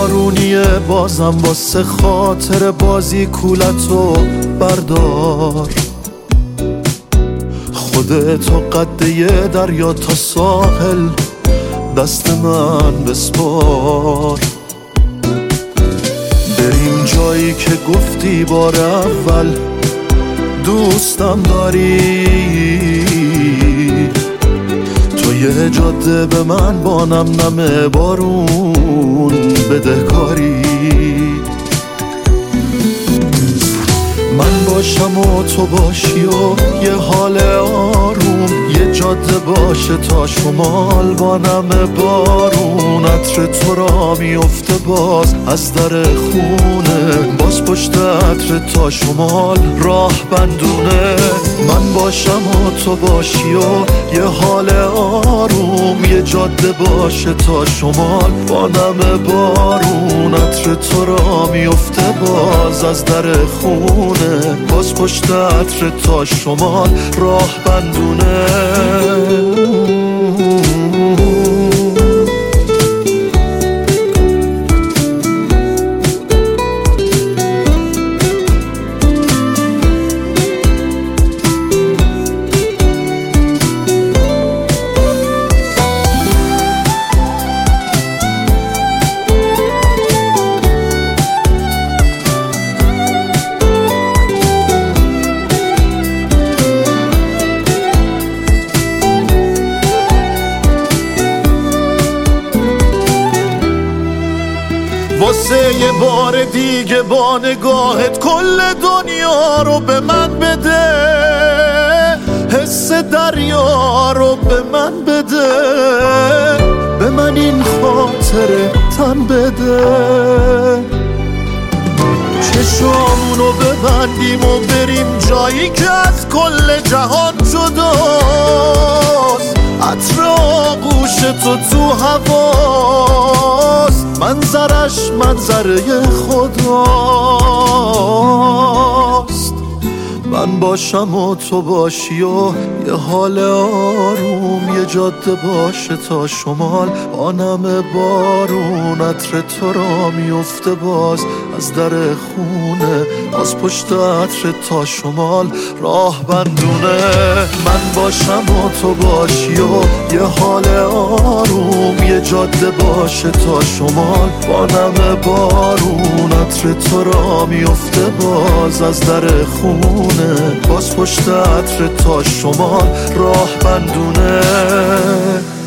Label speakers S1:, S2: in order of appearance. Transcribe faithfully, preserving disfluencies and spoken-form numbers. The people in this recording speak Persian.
S1: بارونیه بازم واسه خاطر بازی کولتو بردار. خودتو قد یه دریا تا ساحل دست من بسپار. بریم جایی که گفتی بار اول دوستم داری. تو یه جاده به من با نم نم بارون بدهکاری. من باشم و تو باشی و یه حال آروم، یه جاده باشه تا شمال با نم بارون. عطر تو را میفته باز از در خونه، باز پشت عطر تا شمال راه بندونه. من باشم و تو باشی و یه حال آروم، یه جاده باشه تا شمال با نم بارون. عطر تو را میفته باز از در خونه، باز پشت عطر تا شمال راه بندونه. واسه یه بار دیگه با نگاهت کل دنیا رو به من بده، حس دریا رو به من بده، به من این خاطره تن بده. چشامونو ببندیم و بریم جایی که از کل جهان جداست. عطر آغوش تو تو هواست، منظرش منظره خداست. من باشم و تو باشی و یه حال آروم، یه جاده باشه تا شمال با نم بارون. عطر تو را میفته باز از در خونه، باز پشت عطر تا شمال راه بندونه. من باشم و تو باشی و یه حال آروم، یه جاده باشه تا شمال با نم بارون. عطر تو را میفته باز از در خونه، باز پشت عطر تا شمال راه بندونه.